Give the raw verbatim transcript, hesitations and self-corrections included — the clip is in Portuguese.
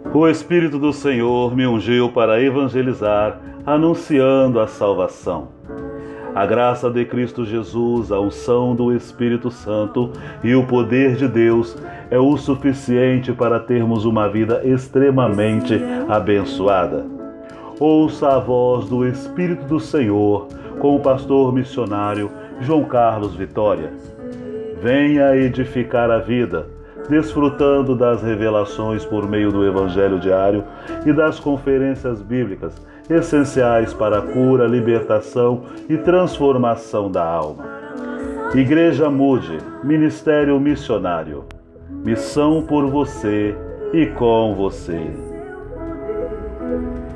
O Espírito do Senhor me ungiu para evangelizar, anunciando a salvação. A graça de Cristo Jesus, a unção do Espírito Santo e o poder de Deus é o suficiente para termos uma vida extremamente abençoada. Ouça a voz do Espírito do Senhor com o pastor missionário João Carlos Vitória. Venha edificar a vida, desfrutando das revelações por meio do Evangelho diário e das conferências bíblicas essenciais para a cura, libertação e transformação da alma. Igreja Mude, Ministério Missionário. Missão por você e com você.